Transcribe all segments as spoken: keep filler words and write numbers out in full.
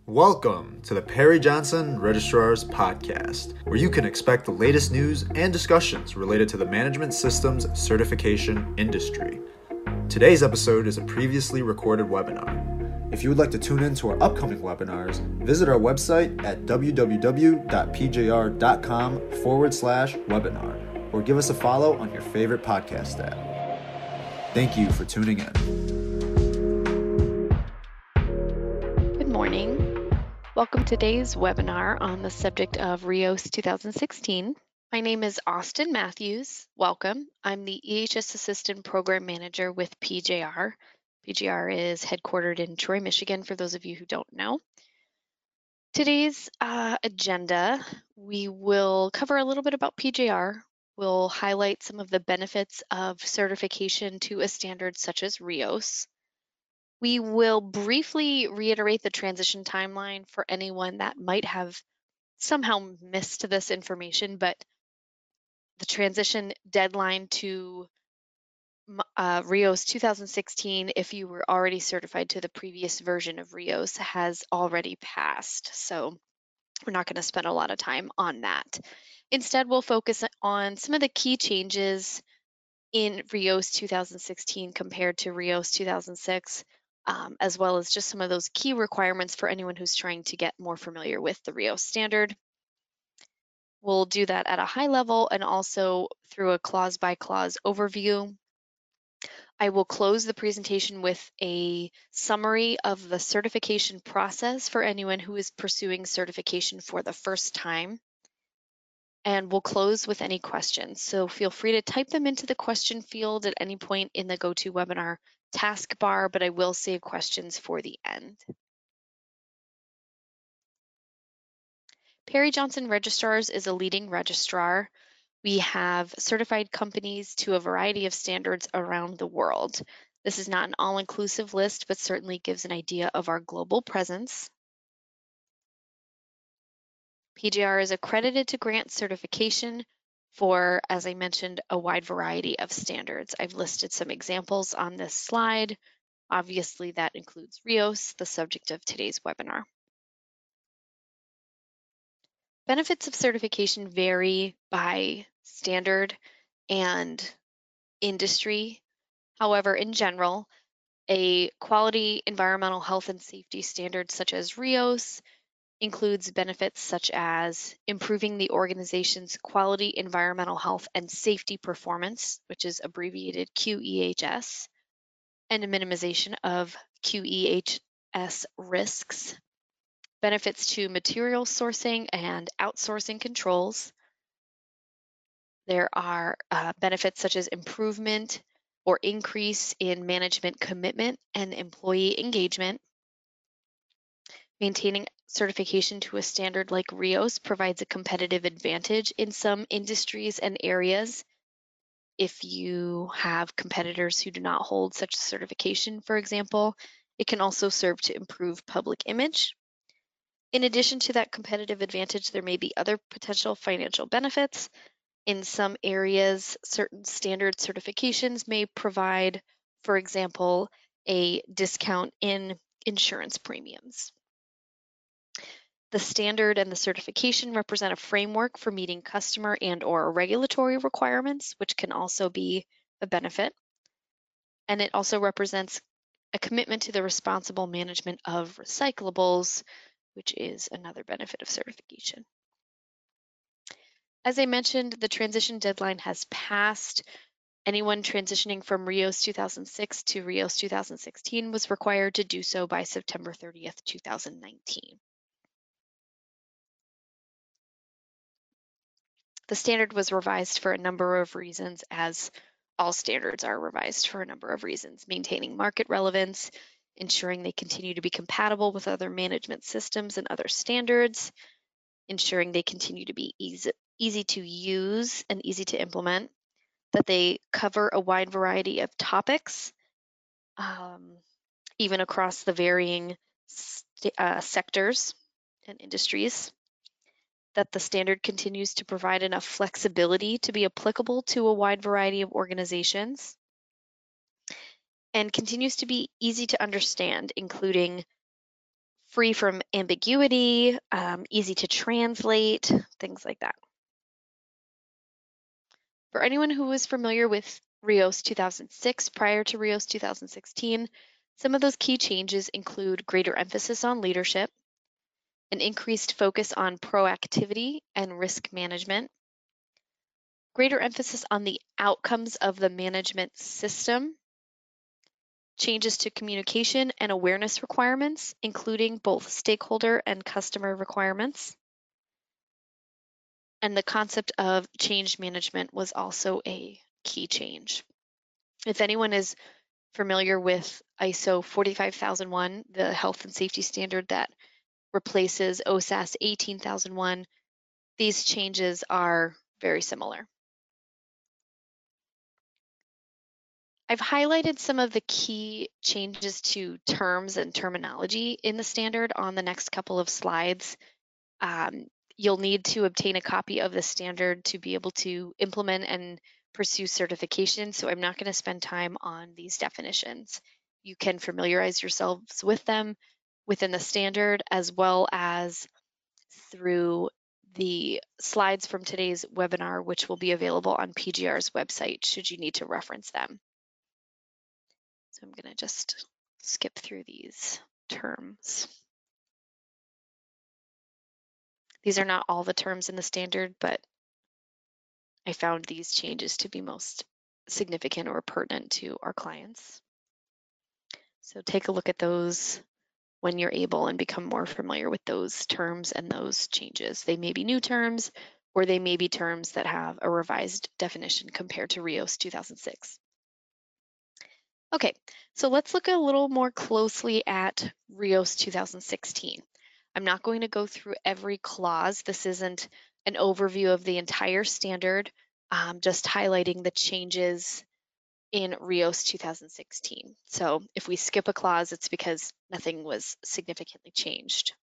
Welcome to the Perry Johnson Registrar's Podcast, where you can expect the latest news and discussions related to the management systems certification industry. Today's episode is a previously recorded webinar. If you would like to tune in to our upcoming webinars, visit our website at www.pjr.com forward slash webinar, or give us a follow on your favorite podcast app. Thank you for tuning in. Good morning. Welcome to today's webinar on the subject of RIOS two thousand sixteen. My name is Austin Matthews. Welcome. I'm the E H S Assistant Program Manager with P J R. P J R is headquartered in Troy, Michigan, for those of you who don't know. Today's uh, agenda, we will cover a little bit about P J R. We'll highlight some of the benefits of certification to a standard such as RIOS. We will briefly reiterate the transition timeline for anyone that might have somehow missed this information, but the transition deadline to uh, RIOS two thousand sixteen, if you were already certified to the previous version of RIOS, has already passed. So we're not going to spend a lot of time on that. Instead, we'll focus on some of the key changes in RIOS two thousand sixteen compared to RIOS two thousand six. Um, as well as just some of those key requirements for anyone who's trying to get more familiar with the RIOS standard. We'll do that at a high level and also through a clause by clause overview. I will close the presentation with a summary of the certification process for anyone who is pursuing certification for the first time. And we'll close with any questions. So feel free to type them into the question field at any point in the GoToWebinar taskbar, but I will save questions for the end. Perry Johnson Registrars is a leading registrar. We have certified companies to a variety of standards around the world. This is not an all-inclusive list, but certainly gives an idea of our global presence. P J R is accredited to grant certification for, as I mentioned, a wide variety of standards. I've listed some examples on this slide. Obviously, that includes RIOS, the subject of today's webinar. Benefits of certification vary by standard and industry. However, in general, a quality environmental health and safety standard such as RIOS includes benefits such as improving the organization's quality environmental health and safety performance, which is abbreviated Q E H S, and a minimization of Q E H S risks. Benefits to material sourcing and outsourcing controls. There are uh, benefits such as improvement or increase in management commitment and employee engagement. Maintaining certification to a standard like RIOS provides a competitive advantage in some industries and areas. If you have competitors who do not hold such certification, for example, it can also serve to improve public image. In addition to that competitive advantage, there may be other potential financial benefits. In some areas, certain standard certifications may provide, for example, a discount in insurance premiums. The standard and the certification represent a framework for meeting customer and or regulatory requirements, which can also be a benefit. And it also represents a commitment to the responsible management of recyclables, which is another benefit of certification. As I mentioned, the transition deadline has passed. Anyone transitioning from RIOS two thousand six to RIOS two thousand sixteen was required to do so by September thirtieth, two thousand nineteen. The standard was revised for a number of reasons, as all standards are revised for a number of reasons: maintaining market relevance, ensuring they continue to be compatible with other management systems and other standards, ensuring they continue to be easy, easy to use and easy to implement, that they cover a wide variety of topics, um, even across the varying uh, sectors and industries, that the standard continues to provide enough flexibility to be applicable to a wide variety of organizations, and continues to be easy to understand, including free from ambiguity, um, easy to translate, things like that. For anyone who was familiar with RIOS two thousand six prior to RIOS two thousand sixteen, some of those key changes include greater emphasis on leadership, an increased focus on proactivity and risk management, greater emphasis on the outcomes of the management system, changes to communication and awareness requirements, including both stakeholder and customer requirements. And the concept of change management was also a key change. If anyone is familiar with I S O forty-five thousand one, the health and safety standard that replaces O S A S eighteen thousand one, these changes are very similar. I've highlighted some of the key changes to terms and terminology in the standard on the next couple of slides. Um, you'll need to obtain a copy of the standard to be able to implement and pursue certification, so I'm not going to spend time on these definitions. You can familiarize yourselves with them within the standard as well as through the slides from today's webinar, which will be available on P G R's website should you need to reference them. So I'm going to just skip through these terms. These are not all the terms in the standard, but I found these changes to be most significant or pertinent to our clients. So take a look at those when you're able and become more familiar with those terms and those changes. They may be new terms, or they may be terms that have a revised definition compared to RIOS two thousand six. Okay, so let's look a little more closely at RIOS two thousand sixteen. I'm not going to go through every clause. This isn't an overview of the entire standard, um, just highlighting the changes in RIOS two thousand sixteen. So if we skip a clause, it's because nothing was significantly changed.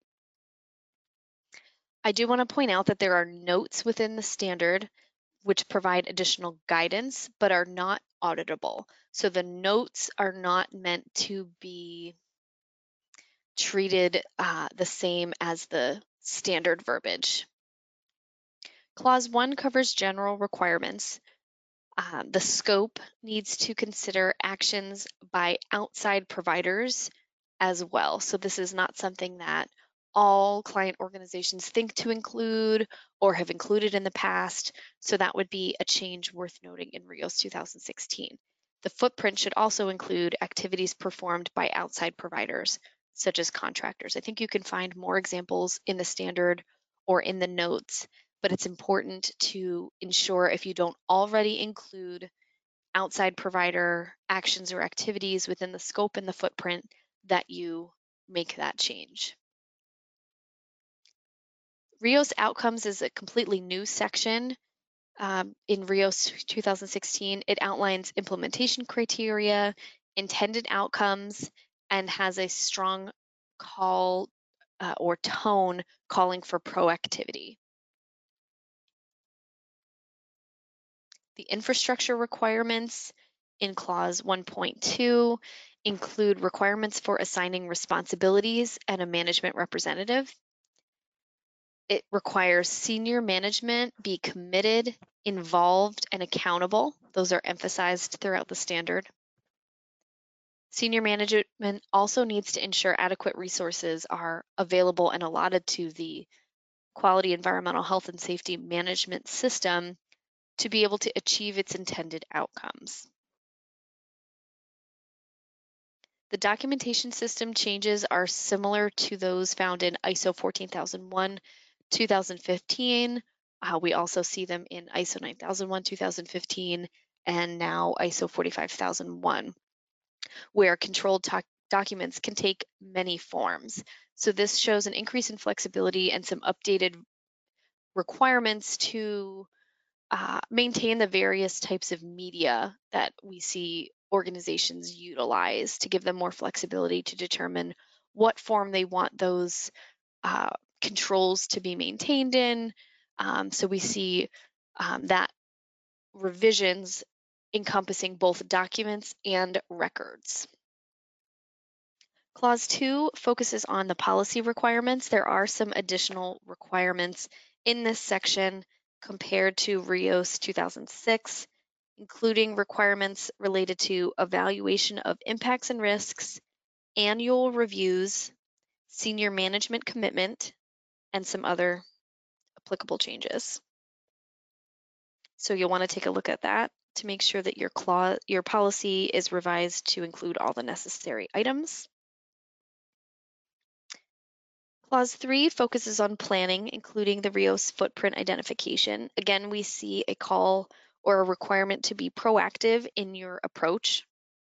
I do want to point out that there are notes within the standard which provide additional guidance but are not auditable. So the notes are not meant to be treated uh, the same as the standard verbiage. Clause one covers general requirements. Um, the scope needs to consider actions by outside providers as well. So this is not something that all client organizations think to include or have included in the past. So that would be a change worth noting in RIOS two thousand sixteen. The footprint should also include activities performed by outside providers, such as contractors. I think you can find more examples in the standard or in the notes, but it's important to ensure if you don't already include outside provider actions or activities within the scope and the footprint that you make that change. RIOS Outcomes is a completely new section um, in RIOS two thousand sixteen. It outlines implementation criteria, intended outcomes, and has a strong call uh, or tone calling for proactivity. The infrastructure requirements in clause one point two include requirements for assigning responsibilities and a management representative. It requires senior management be committed, involved, and accountable. Those are emphasized throughout the standard. Senior management also needs to ensure adequate resources are available and allotted to the quality environmental health and safety management system to be able to achieve its intended outcomes. The documentation system changes are similar to those found in I S O fourteen thousand one, two thousand fifteen. Uh, we also see them in I S O nine thousand one, two thousand fifteen, and now I S O forty-five thousand one, where controlled documents can take many forms. So this shows an increase in flexibility and some updated requirements to uh, maintain the various types of media that we see organizations utilize to give them more flexibility to determine what form they want those uh, controls to be maintained in. Um, so we see um, that revisions encompassing both documents and records. Clause two focuses on the policy requirements. There are some additional requirements in this section compared to RIOS two thousand six, including requirements related to evaluation of impacts and risks, annual reviews, senior management commitment, and some other applicable changes. So you'll want to take a look at that to make sure that your clause, your policy is revised to include all the necessary items. Clause three focuses on planning, including the RIOS footprint identification. Again, we see a call or a requirement to be proactive in your approach.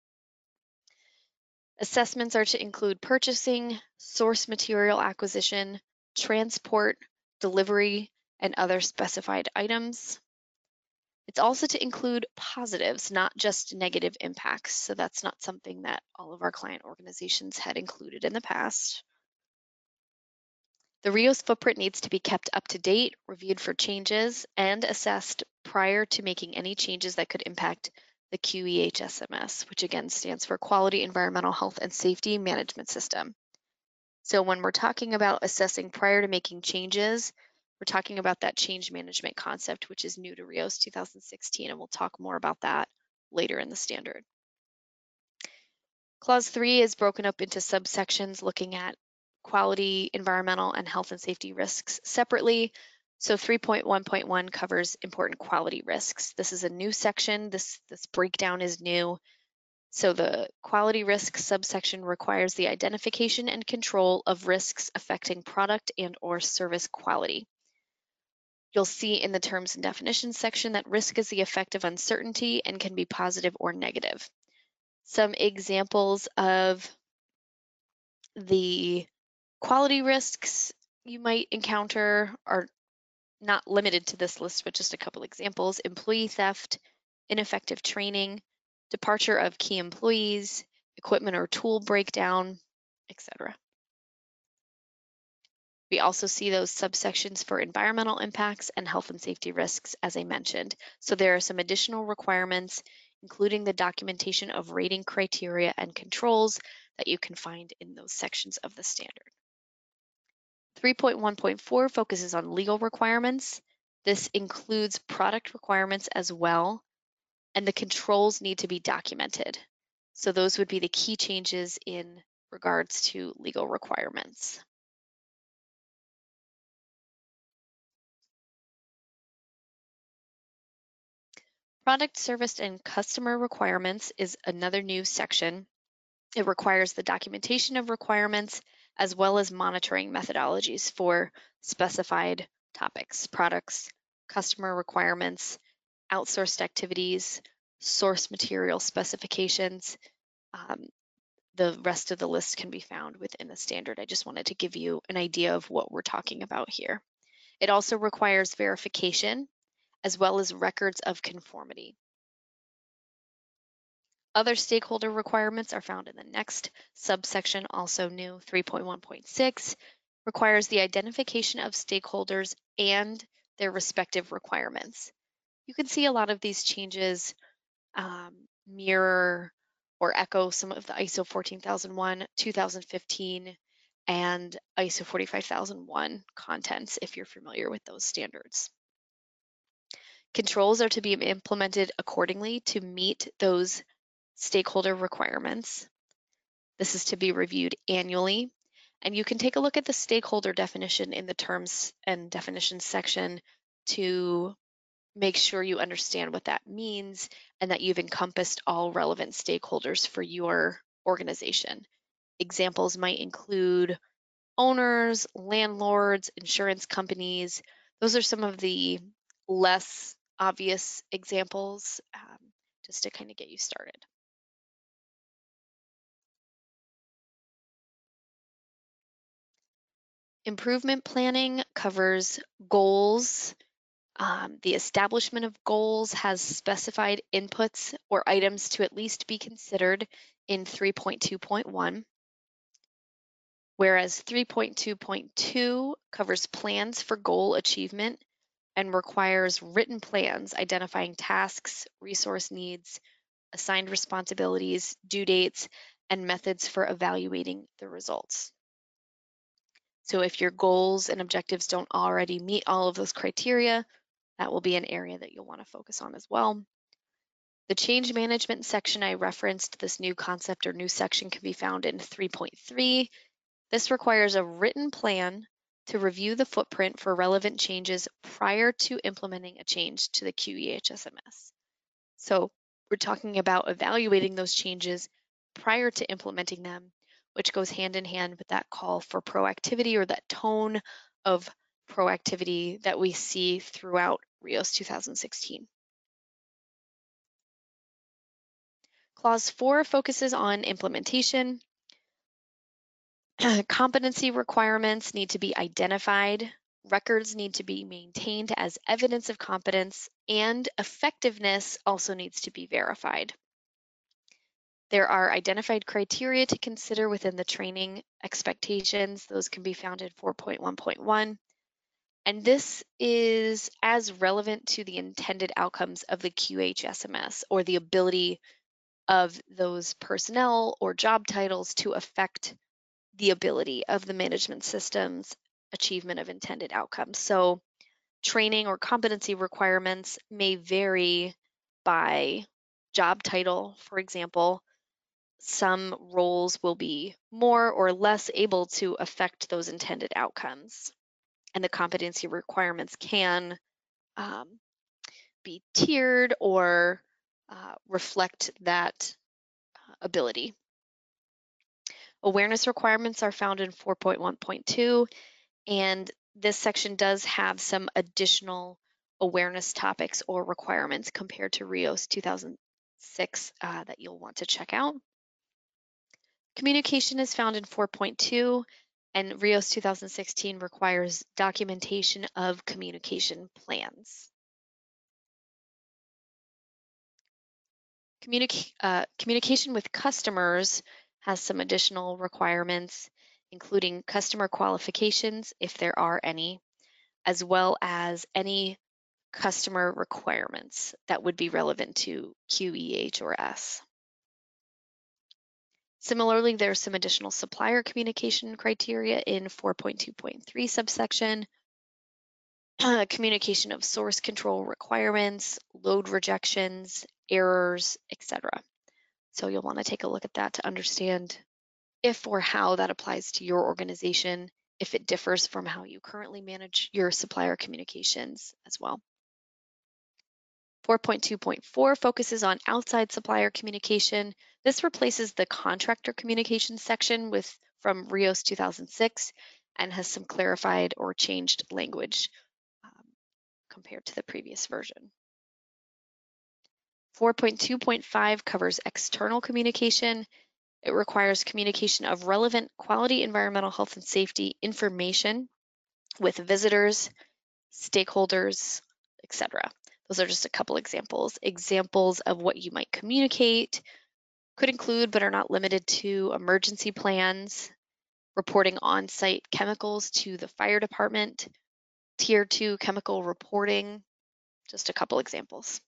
Assessments are to include purchasing, source material acquisition, transport, delivery, and other specified items. It's also to include positives, not just negative impacts. So that's not something that all of our client organizations had included in the past. The RIOS footprint needs to be kept up to date, reviewed for changes, and assessed prior to making any changes that could impact the Q E H S M S, which again stands for Quality Environmental Health and Safety Management System. So when we're talking about assessing prior to making changes, we're talking about that change management concept, which is new to RIOS two thousand sixteen, and we'll talk more about that later in the standard. Clause three is broken up into subsections looking at quality, environmental, and health and safety risks separately. So three point one point one covers important quality risks. This is a new section. This, this breakdown is new. So the quality risk subsection requires the identification and control of risks affecting product and or service quality. You'll see in the terms and definitions section that risk is the effect of uncertainty and can be positive or negative. Some examples of the quality risks you might encounter are not limited to this list, but just a couple examples: employee theft, ineffective training, departure of key employees, equipment or tool breakdown, et cetera. We also see those subsections for environmental impacts and health and safety risks, as I mentioned. So there are some additional requirements, including the documentation of rating criteria and controls that you can find in those sections of the standard. three point one point four focuses on legal requirements. This includes product requirements as well, and the controls need to be documented. So those would be the key changes in regards to legal requirements. Product, service, and customer requirements is another new section. It requires the documentation of requirements as well as monitoring methodologies for specified topics, products, customer requirements, outsourced activities, source material specifications. Um, the rest of the list can be found within the standard. I just wanted to give you an idea of what we're talking about here. It also requires verification as well as records of conformity. Other stakeholder requirements are found in the next subsection, also new. three point one point six requires the identification of stakeholders and their respective requirements. You can see a lot of these changes um, mirror or echo some of the I S O fourteen thousand one, two thousand fifteen, and I S O forty-five thousand one contents if you're familiar with those standards. Controls are to be implemented accordingly to meet those stakeholder requirements. This is to be reviewed annually, and you can take a look at the stakeholder definition in the terms and definitions section to make sure you understand what that means and that you've encompassed all relevant stakeholders for your organization. Examples might include owners, landlords, insurance companies. Those are some of the less obvious examples, um, just to kind of get you started. Improvement planning covers goals. Um, the establishment of goals has specified inputs or items to at least be considered in three point two point one, whereas three point two point two covers plans for goal achievement and requires written plans identifying tasks, resource needs, assigned responsibilities, due dates, and methods for evaluating the results. So if your goals and objectives don't already meet all of those criteria, that will be an area that you'll want to focus on as well. The change management section I referenced, this new concept or new section, can be found in three point three. This requires a written plan to review the footprint for relevant changes prior to implementing a change to the Q E H S M S. So we're talking about evaluating those changes prior to implementing them, which goes hand in hand with that call for proactivity or that tone of proactivity that we see throughout RIOS two thousand sixteen. Clause four focuses on implementation. Competency requirements need to be identified, records need to be maintained as evidence of competence, and effectiveness also needs to be verified. There are identified criteria to consider within the training expectations. Those can be found in four point one point one. And this is as relevant to the intended outcomes of the Q H S M S, or the ability of those personnel or job titles to affect the ability of the management system's achievement of intended outcomes. So training or competency requirements may vary by job title. For example, some roles will be more or less able to affect those intended outcomes. And the competency requirements can um, be tiered or uh, reflect that uh, ability. Awareness requirements are found in four point one point two, and this section does have some additional awareness topics or requirements compared to RIOS two thousand six uh, that you'll want to check out. Communication is found in four point two, and RIOS two thousand sixteen requires documentation of communication plans. Communic uh, communication with customers has some additional requirements, including customer qualifications, if there are any, as well as any customer requirements that would be relevant to Q E H or S. Similarly, there's some additional supplier communication criteria in four point two point three subsection, uh, communication of source control requirements, load rejections, errors, et cetera. So you'll want to take a look at that to understand if or how that applies to your organization, if it differs from how you currently manage your supplier communications as well. four point two point four focuses on outside supplier communication. This replaces the contractor communication section with from RIOS two thousand six and has some clarified or changed language um, compared to the previous version. four point two point five covers external communication. It requires communication of relevant quality, environmental, health, and safety information with visitors, stakeholders, et cetera. Those are just a couple examples. Examples of what you might communicate could include, but are not limited to, emergency plans, reporting on-site chemicals to the fire department, tier two chemical reporting, just a couple examples.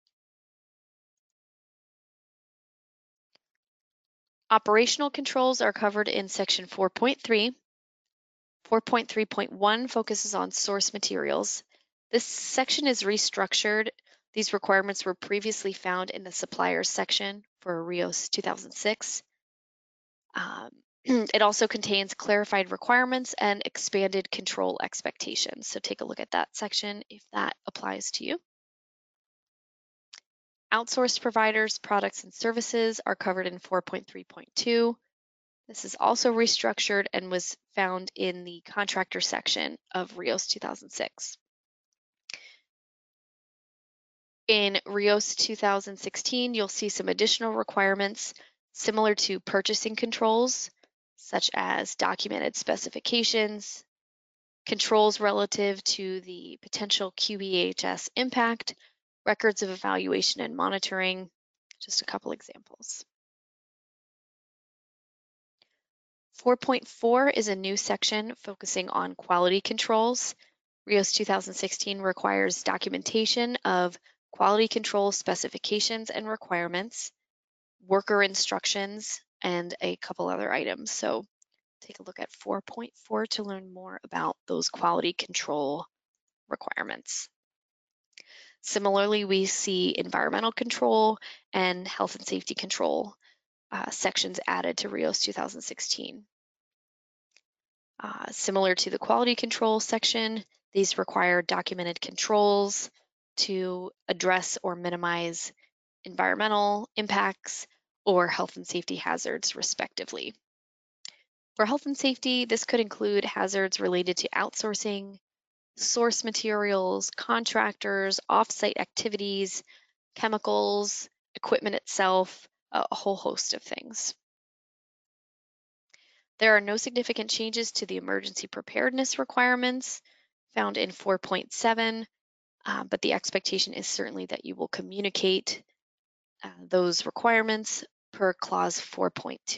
Operational controls are covered in section four point three. four point three point one focuses on source materials. This section is restructured. These requirements were previously found in the suppliers section for RIOS two thousand six. Um, it also contains clarified requirements and expanded control expectations. So take a look at that section if that applies to you. Outsourced providers, products, and services are covered in four point three point two. This is also restructured and was found in the contractor section of RIOS two thousand six. In RIOS two thousand sixteen, you'll see some additional requirements similar to purchasing controls, such as documented specifications, controls relative to the potential Q E H S impact, records of evaluation and monitoring, just a couple examples. four point four is a new section focusing on quality controls. RIOS two thousand sixteen requires documentation of quality control specifications and requirements, worker instructions, and a couple other items. So take a look at four point four to learn more about those quality control requirements. Similarly, we see environmental control and health and safety control uh, sections added to RIOS two thousand sixteen. Uh, similar to the quality control section, these require documented controls to address or minimize environmental impacts or health and safety hazards, respectively. For health and safety, this could include hazards related to outsourcing, source materials, contractors, off-site activities, chemicals, equipment itself, a whole host of things. There are no significant changes to the emergency preparedness requirements found in four point seven, uh, but the expectation is certainly that you will communicate uh, those requirements per clause four point two.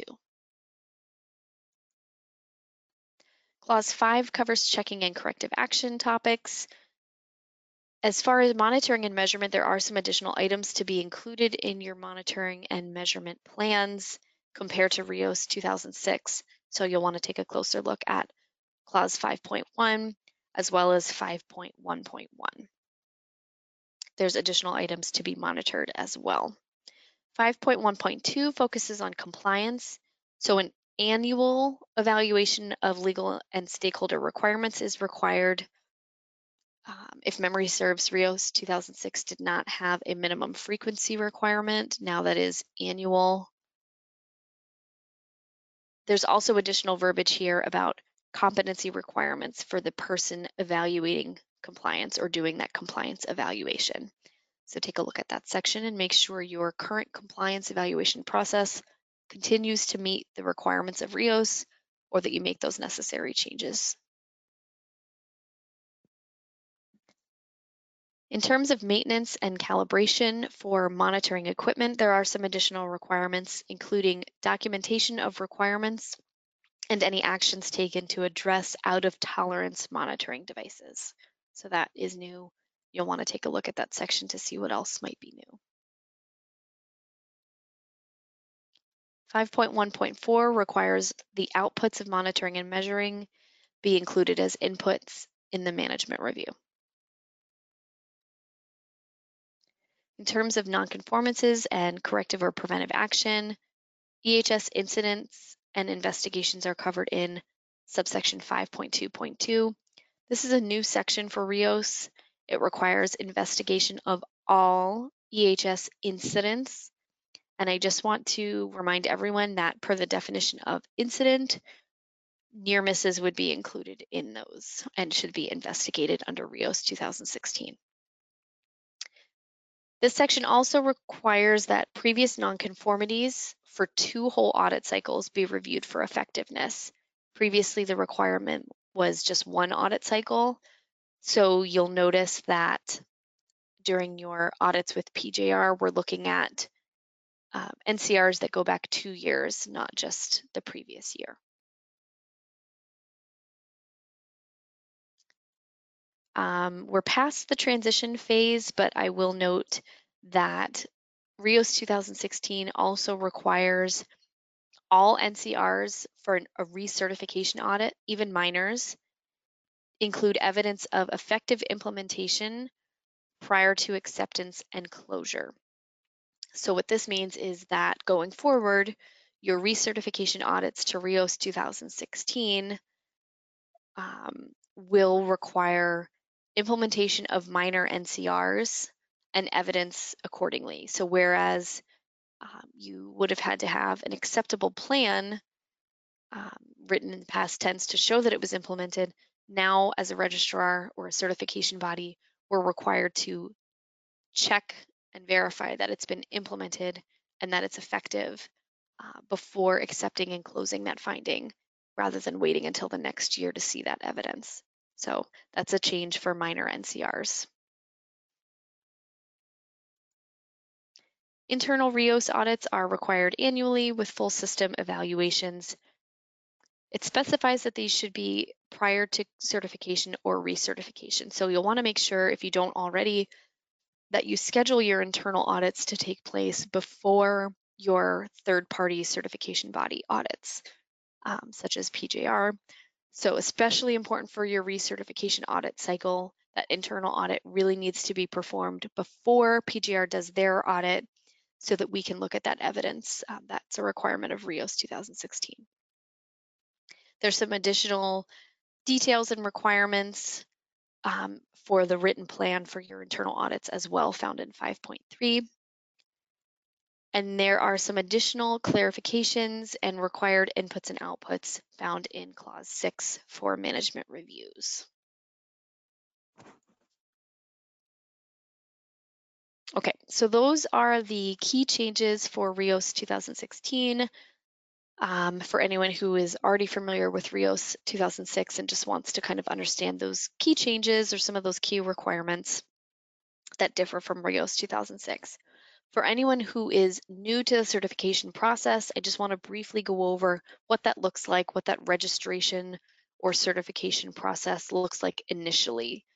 Clause five covers checking and corrective action topics. As far as monitoring and measurement, there are some additional items to be included in your monitoring and measurement plans compared to RIOS two thousand six. So you'll want to take a closer look at clause five point one as well as five point one point one. There's additional items to be monitored as well. five point one point two focuses on compliance. So an annual evaluation of legal and stakeholder requirements is required. Um, if memory serves, RIOS two thousand six did not have a minimum frequency requirement. Now that is annual. There's also additional verbiage here about competency requirements for the person evaluating compliance or doing that compliance evaluation. So take a look at that section and make sure your current compliance evaluation process continues to meet the requirements of RIOS or that you make those necessary changes. In terms of maintenance and calibration for monitoring equipment, there are some additional requirements, including documentation of requirements and any actions taken to address out of tolerance monitoring devices. So that is new. You'll want to take a look at that section to see what else might be new. five point one point four requires the outputs of monitoring and measuring be included as inputs in the management review. In terms of nonconformances and corrective or preventive action, E H S incidents and investigations are covered in subsection five point two point two. This is a new section for RIOS. It requires investigation of all E H S incidents. And I just want to remind everyone that per the definition of incident, near misses would be included in those and should be investigated under RIOS two thousand sixteen. This section also requires that previous nonconformities for two whole audit cycles be reviewed for effectiveness. Previously, the requirement was just one audit cycle. So you'll notice that during your audits with P J R, we're looking at uh, N C Rs that go back two years, not just the previous year. Um, we're past the transition phase, but I will note that RIOS two thousand sixteen also requires all N C Rs for a recertification audit, even minors, include evidence of effective implementation prior to acceptance and closure. So what this means is that going forward, your recertification audits to RIOS two thousand sixteen um, will require implementation of minor N C Rs and evidence accordingly. So whereas um, you would have had to have an acceptable plan um, written in the past tense to show that it was implemented, now as a registrar or a certification body, we're required to check and verify that it's been implemented and that it's effective uh, before accepting and closing that finding, rather than waiting until the next year to see that evidence. So that's a change for minor N C Rs. Internal RIOS audits are required annually with full system evaluations. It specifies that these should be prior to certification or recertification. So you'll want to make sure, if you don't already, that you schedule your internal audits to take place before your third-party certification body audits, um, such as P J R. So especially important for your recertification audit cycle, that internal audit really needs to be performed before P J R does their audit so that we can look at that evidence. Um, that's a requirement of RIOS two thousand sixteen. There's some additional details and requirements um, for the written plan for your internal audits as well, found in five point three. And there are some additional clarifications and required inputs and outputs found in clause six for management reviews. Okay, so those are the key changes for RIOS two thousand sixteen. Um, for anyone who is already familiar with RIOS two thousand six and just wants to kind of understand those key changes or some of those key requirements that differ from RIOS two thousand six. For anyone who is new to the certification process, I just want to briefly go over what that looks like, what that registration or certification process looks like initially.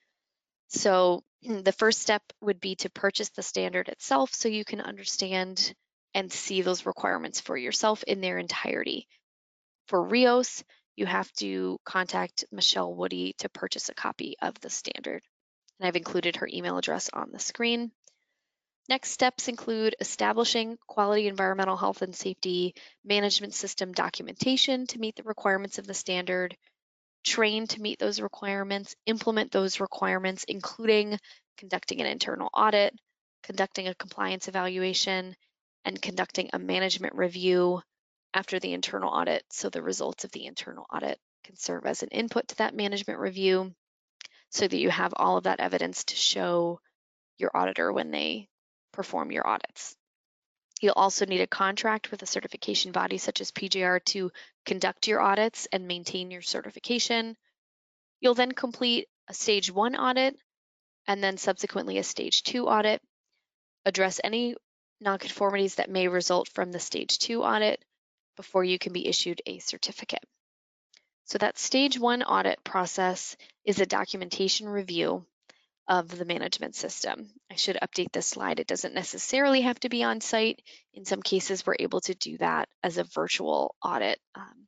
So the first step would be to purchase the standard itself so you can understand and see those requirements for yourself in their entirety. For RIOS, you have to contact Michelle Woody to purchase a copy of the standard. And I've included her email address on the screen. Next steps include establishing quality environmental health and safety management system documentation to meet the requirements of the standard, train to meet those requirements, implement those requirements, including conducting an internal audit, conducting a compliance evaluation, and conducting a management review after the internal audit, so the results of the internal audit can serve as an input to that management review so that you have all of that evidence to show your auditor when they perform your audits. You'll also need a contract with a certification body such as P J R to conduct your audits and maintain your certification. You'll then complete a stage one audit and then subsequently a stage two audit, address any nonconformities that may result from the stage two audit before you can be issued a certificate. So that stage one audit process is a documentation review of the management system. I should update this slide. It doesn't necessarily have to be on site. In some cases, we're able to do that as a virtual audit um,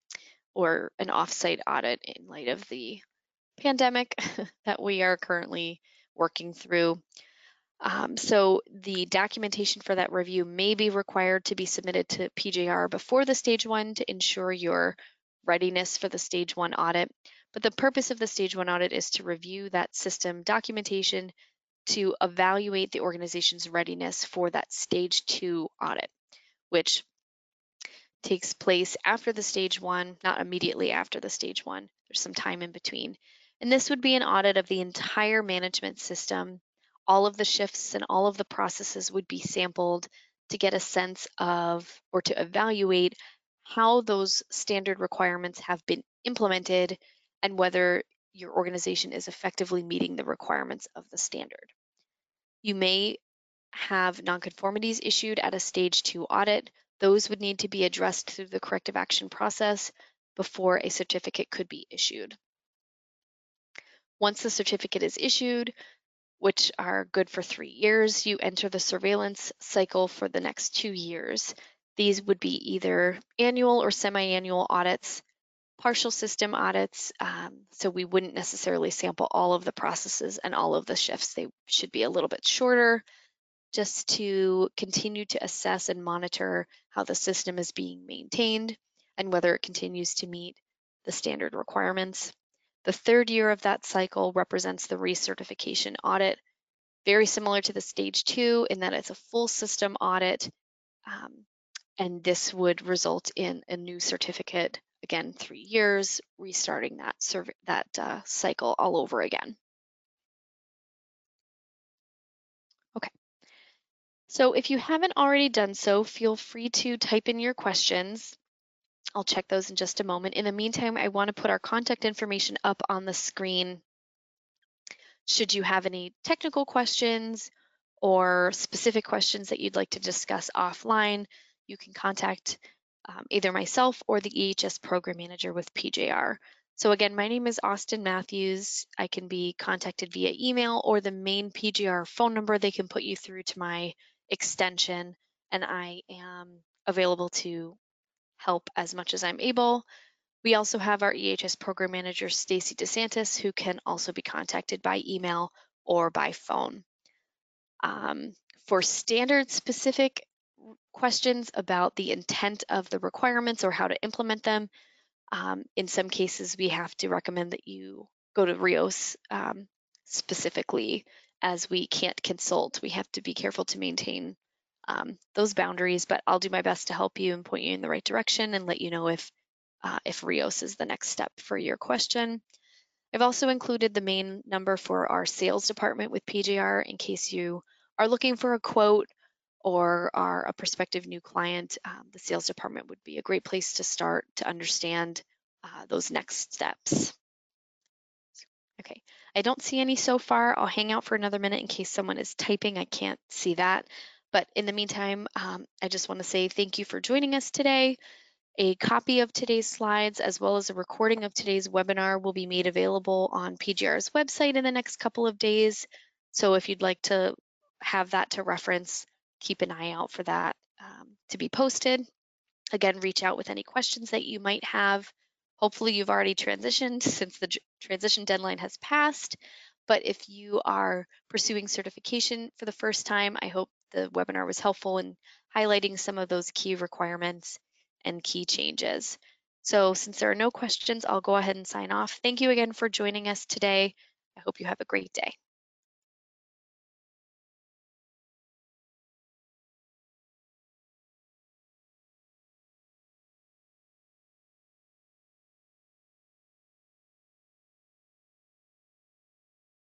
or an off-site audit in light of the pandemic that we are currently working through. Um, so the documentation for that review may be required to be submitted to P J R before the stage one to ensure your readiness for the stage one audit. But the purpose of the stage one audit is to review that system documentation to evaluate the organization's readiness for that stage two audit, which takes place after the stage one, not immediately after the stage one. There's some time in between. And this would be an audit of the entire management system. All of the shifts and all of the processes would be sampled to get a sense of, or to evaluate how those standard requirements have been implemented and whether your organization is effectively meeting the requirements of the standard. You may have nonconformities issued at a stage two audit. Those would need to be addressed through the corrective action process before a certificate could be issued. Once the certificate is issued, which are good for three years, you enter the surveillance cycle for the next two years. These would be either annual or semi-annual audits, partial system audits, um, so we wouldn't necessarily sample all of the processes and all of the shifts. They should be a little bit shorter, just to continue to assess and monitor how the system is being maintained and whether it continues to meet the standard requirements. The third year of that cycle represents the recertification audit, very similar to the stage two in that it's a full system audit, um, and this would result in a new certificate, again, three years, restarting that, that uh, cycle all over again. Okay. So if you haven't already done so, feel free to type in your questions. I'll check those in just a moment. In the meantime, I want to put our contact information up on the screen. Should you have any technical questions or specific questions that you'd like to discuss offline, you can contact um, either myself or the E H S program manager with P J R. So again, my name is Austin Matthews. I can be contacted via email or the main P J R phone number. They can put you through to my extension and I am available to help as much as I'm able. We also have our E H S program manager, Stacy DeSantis, who can also be contacted by email or by phone. Um, for standard specific questions about the intent of the requirements or how to implement them, um, in some cases we have to recommend that you go to RIOS um, specifically, as we can't consult. We have to be careful to maintain um, those boundaries, but I'll do my best to help you and point you in the right direction and let you know if uh, if RIOS is the next step for your question. I've also included the main number for our sales department with P J R in case you are looking for a quote or are a prospective new client. Um, the sales department would be a great place to start to understand uh, those next steps. Okay, I don't see any so far. I'll hang out for another minute in case someone is typing. I can't see that. But in the meantime, um, I just want to say thank you for joining us today. A copy of today's slides, as well as a recording of today's webinar, will be made available on P G R's website in the next couple of days. So if you'd like to have that to reference, keep an eye out for that um, to be posted. Again, reach out with any questions that you might have. Hopefully you've already transitioned since the transition deadline has passed. But if you are pursuing certification for the first time, I hope the webinar was helpful in highlighting some of those key requirements and key changes. So since there are no questions, I'll go ahead and sign off. Thank you again for joining us today. I hope you have a great day.